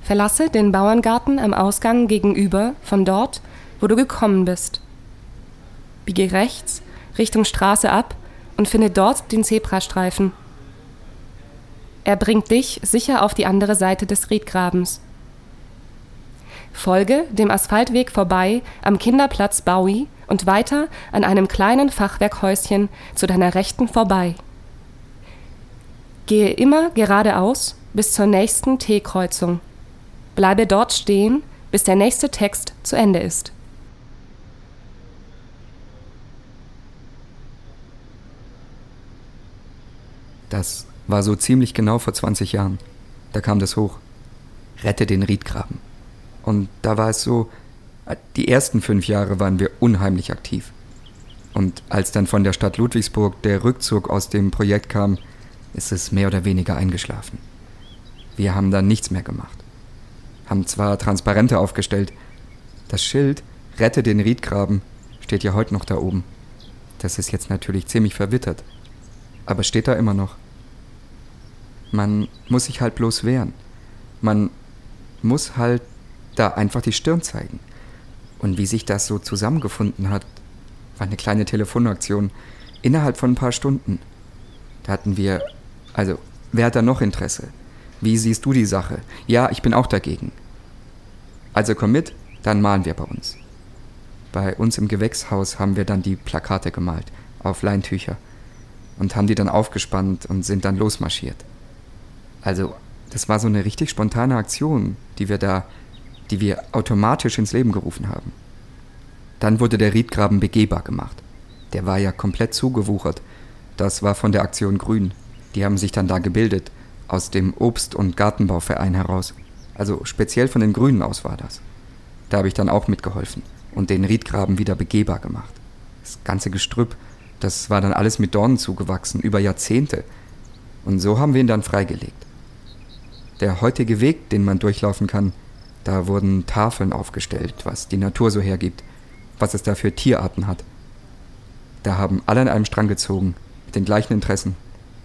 Verlasse den Bauerngarten am Ausgang gegenüber von dort, wo du gekommen bist. Biege rechts Richtung Straße ab und finde dort den Zebrastreifen. Er bringt dich sicher auf die andere Seite des Riedgrabens. Folge dem Asphaltweg vorbei am Kinderplatz Baui und weiter an einem kleinen Fachwerkhäuschen zu deiner Rechten vorbei. Gehe immer geradeaus bis zur nächsten T-Kreuzung. Bleibe dort stehen, bis der nächste Text zu Ende ist. Das war so ziemlich genau vor 20 Jahren. Da kam das hoch. Rette den Riedgraben. Und da war es so, die ersten 5 Jahre waren wir unheimlich aktiv. Und als dann von der Stadt Ludwigsburg der Rückzug aus dem Projekt kam, ist es mehr oder weniger eingeschlafen. Wir haben dann nichts mehr gemacht. Haben zwar Transparente aufgestellt. Das Schild Rette den Riedgraben steht ja heute noch da oben. Das ist jetzt natürlich ziemlich verwittert. Aber steht da immer noch. Man muss sich halt bloß wehren. Man muss halt da einfach die Stirn zeigen. Und wie sich das so zusammengefunden hat, war eine kleine Telefonaktion innerhalb von ein paar Stunden. Da hatten wir, also, wer hat da noch Interesse? Wie siehst du die Sache? Ja, ich bin auch dagegen. Also komm mit, dann malen wir bei uns. Bei uns im Gewächshaus haben wir dann die Plakate gemalt, auf Leintücher. Und haben die dann aufgespannt und sind dann losmarschiert. Also, das war so eine richtig spontane Aktion, die wir automatisch ins Leben gerufen haben. Dann wurde der Riedgraben begehbar gemacht. Der war ja komplett zugewuchert. Das war von der Aktion Grün. Die haben sich dann da gebildet, aus dem Obst- und Gartenbauverein heraus. Also speziell von den Grünen aus war das. Da habe ich dann auch mitgeholfen und den Riedgraben wieder begehbar gemacht. Das ganze Gestrüpp, das war dann alles mit Dornen zugewachsen, über Jahrzehnte. Und so haben wir ihn dann freigelegt. Der heutige Weg, den man durchlaufen kann, da wurden Tafeln aufgestellt, was die Natur so hergibt, was es da für Tierarten hat. Da haben alle an einem Strang gezogen, mit den gleichen Interessen.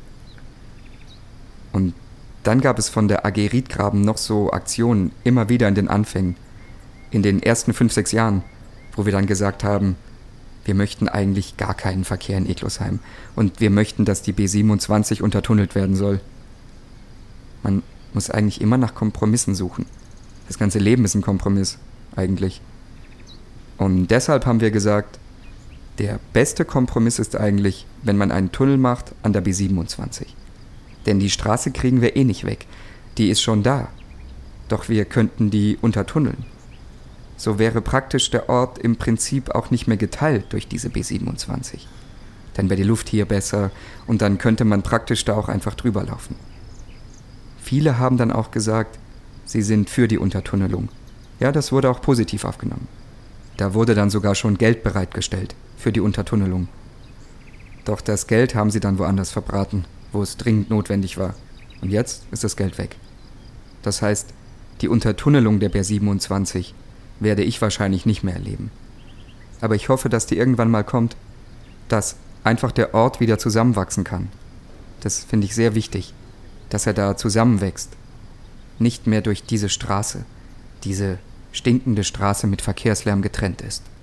Und dann gab es von der AG Riedgraben noch so Aktionen, immer wieder in den Anfängen, in den ersten 5, 6 Jahren, wo wir dann gesagt haben, wir möchten eigentlich gar keinen Verkehr in Eglosheim und wir möchten, dass die B27 untertunnelt werden soll. Man muss eigentlich immer nach Kompromissen suchen. Das ganze Leben ist ein Kompromiss, eigentlich. Und deshalb haben wir gesagt, der beste Kompromiss ist eigentlich, wenn man einen Tunnel macht an der B27. Denn die Straße kriegen wir eh nicht weg. Die ist schon da. Doch wir könnten die untertunneln. So wäre praktisch der Ort im Prinzip auch nicht mehr geteilt durch diese B27. Dann wäre die Luft hier besser und dann könnte man praktisch da auch einfach drüber laufen. Viele haben dann auch gesagt, sie sind für die Untertunnelung. Ja, das wurde auch positiv aufgenommen. Da wurde dann sogar schon Geld bereitgestellt für die Untertunnelung. Doch das Geld haben sie dann woanders verbraten, wo es dringend notwendig war. Und jetzt ist das Geld weg. Das heißt, die Untertunnelung der B27 werde ich wahrscheinlich nicht mehr erleben. Aber ich hoffe, dass die irgendwann mal kommt, dass einfach der Ort wieder zusammenwachsen kann. Das finde ich sehr wichtig, dass er da zusammenwächst. Nicht mehr durch diese Straße, diese stinkende Straße mit Verkehrslärm getrennt ist.